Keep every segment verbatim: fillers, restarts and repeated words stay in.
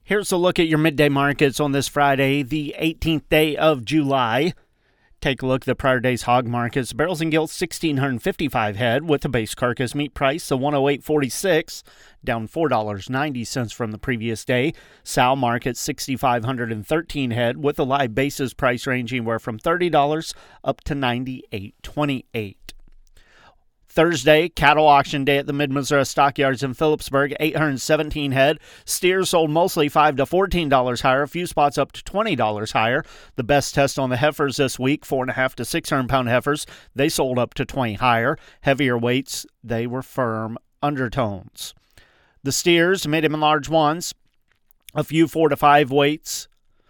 Here's a look at your midday markets on this Friday, the eighteenth day of July. Take a look at the prior day's hog markets. Barrels and gilts, one thousand six hundred fifty-five head, with the base carcass meat price of one oh eight forty-six, down four dollars and ninety cents from the previous day. Sow market, six thousand five hundred thirteen head, with the live basis price ranging where from thirty dollars up to ninety-eight twenty-eight. Thursday, cattle auction day at the Mid-Missouri Stockyards in Phillipsburg, eight hundred seventeen head. Steers sold mostly five to fourteen dollars higher, a few spots up to twenty dollars higher. The best test on the heifers this week, four point five to six hundred pound heifers, they sold up to twenty higher. Heavier weights, they were firm undertones. The steers, medium and large ones, a few four to five weights,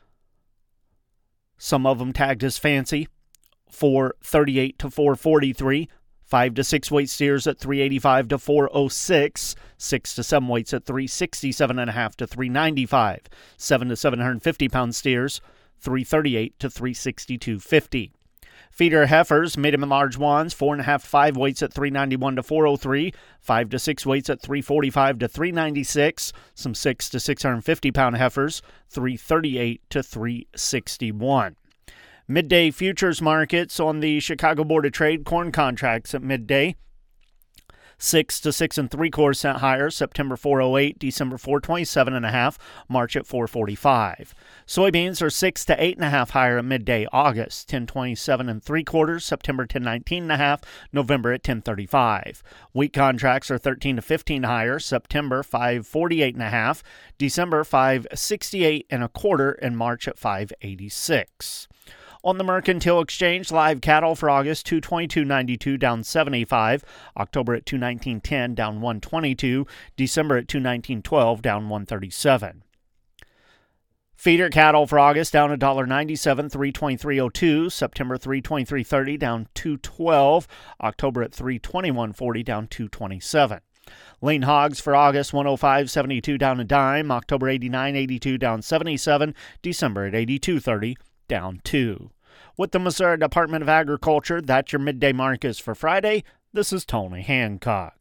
some of them tagged as fancy, four thirty-eight to four forty-three. Five to six weight steers at three eighty-five to four oh six. Six to seven weights at three sixty-seven and a half to three ninety-five. Seven to seven hundred fifty pound steers, three thirty-eight to three sixty-two fifty. Feeder heifers, medium and large ones, four and a half to five weights at three ninety-one to four oh three. Five to six weights at three forty-five to three ninety-six. Some six to six hundred fifty pound heifers, three thirty-eight to three sixty-one. Midday futures markets on the Chicago Board of Trade. Corn contracts at midday, six to six and three quarter cent higher. September four oh eight, December four twenty-seven and a half, March at four forty-five. Soybeans are six to eight and a half higher at midday. August ten twenty-seven and three quarters, September ten nineteen and a half, November at ten thirty-five. Wheat contracts are thirteen to fifteen higher. September five forty-eight and a half, December five sixty-eight and a quarter, and March at five eighty-six. On the Mercantile Exchange, live cattle for August, two twenty-two ninety-two, down seventy-five. October at two nineteen ten, down one twenty-two. December at two nineteen twelve, down one thirty-seven. Feeder cattle for August, down one ninety-seven, three twenty-three oh two. September three twenty-three thirty, down two twelve. October at three twenty-one forty, down two twenty-seven. Lean hogs for August, one oh five seventy-two, down a dime. October eighty-nine eighty-two, down seventy-seven. December at eighty-two thirty, down two. With the Missouri Department of Agriculture, that's your midday markets for Friday. This is Tony Hancock.